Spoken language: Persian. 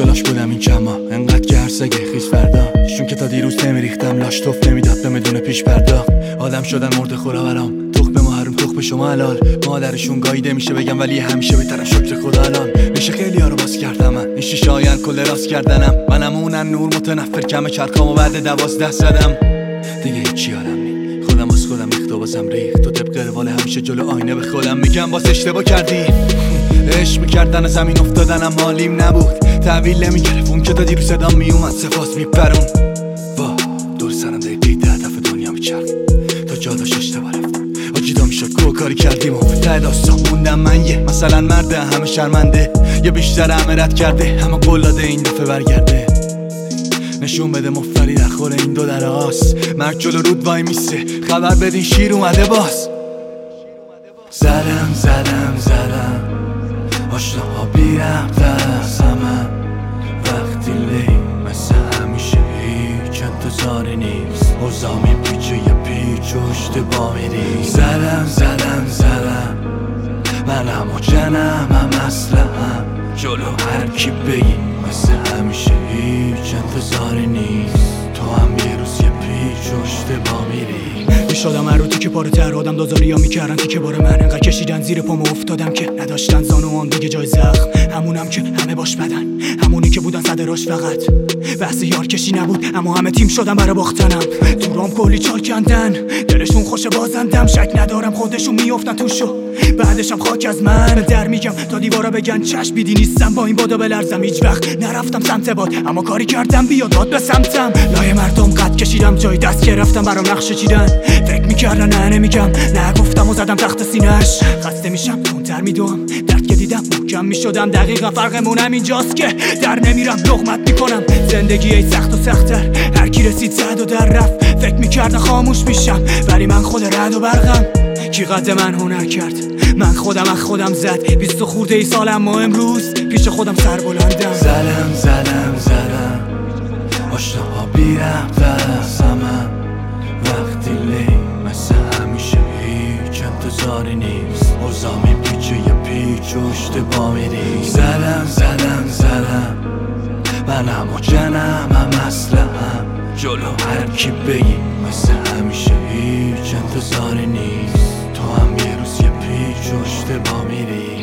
خوشحالاش بودم این چند ماه انقدر که هر سگه خیز فردا شون که تا دیروز نمیریختم لاش توف نمیداد به بدون پیش پرداخت آدم شدن مرده خورا برام تخم ما حروم تخم شما حلال مادرشون گاییده میشه بگم ولی همیشه بهترم شکر خدا الان میشه خیلی ها رو باز کردم من این شیشه آین کل راست کردنم منم اونن نور متنفر کم چرخامو بعد 12 زدم دیگه هیچی یادم نی خودم از خودم اختبازم ریخت تو طبق روال همیشه جلو آینه به خودم میگم باز اشتباه کردی عشق میکردن زمین افتادنم حالیم نبود تحویل نمیگرفت اون که تا دیرو صدام میومد سپاس میپرون وا دور سرم دقیقی 10 دفعه دنیا میچرخ تا جا داشت اشتباه رفتم آجیدا میشد کاری کردیم و ته داستان موندم من یه مثلا مرده همه شرمنده یا بیشتر همه رد کرده همه قلاده این دفعه برگرده نشون بده مفتری در خور این دو در آس مرگ جلو رود وای میسه خبر بدین شیر اومده باز زدم آشناها بی ربط از همه وقتی لی مثل همیشه هیچ انتظاری نیست اوضاع میپیچه یه پیچ و اشتباه میری زدم منم و جنم هم اسلحه‌ام جلو هر کی بگی مثل همیشه هیچ انتظاری نیست تو هم یه روز یه پیچ و اشتباه میری شدم هر رو تیکه پاره تر آدم دازاری ها میکردن تیکه باره من انقدر کشیدن زیر پامو افتادم که نداشتن زانوان دیگه جای زخم همونم که همه باش بدن همونی که بودن صدراش فقط بحث یار کشی نبود اما همه تیم شدن برای باختنم دورام کلی چال کندن دلشون خوش بازندم شک ندارم خودشون میافتن توشو بعدشم خاک از من در میگم تا دیوارا بگن چشم بیدی نیستم با این بادا بلرزم هیچ وقت نرفتم سمت باد اما کاری کردم بیاد داد به سمتم لای مردم قد کشیدم جای دست گرفتم برام نقشه چیدن فکر میکردن نه نمیگم نه گفتم و زدم تخت سینه‌اش خسته میشم تونتر میدوم درد که دیدم محکم میشدم دقیقا فرقمونم اینجاست که در نمیرم لقمت میکنم زندگی ای سخت و سخت‌تر هر کی رسید زد و در رفت فکر میکردن خاموش میشم ولی من خود رد و برقم کی قد من هنر کرد من خودم از خودم زد 20 خورده ای سالم ما امروز پیش خودم سر بلندم زدم آشناها بی ربط از همه وقتی لی مثل همیشه هیچ انتظاری نیست اوضاع میپیچه یه پیچ و اشتباه میری زدم منم و جنم هم اسلحه‌ام جلو هر کی بگی مثل همیشه هیچ انتظاری نیست تو هم یه روز یه پیچ و اشتباه میری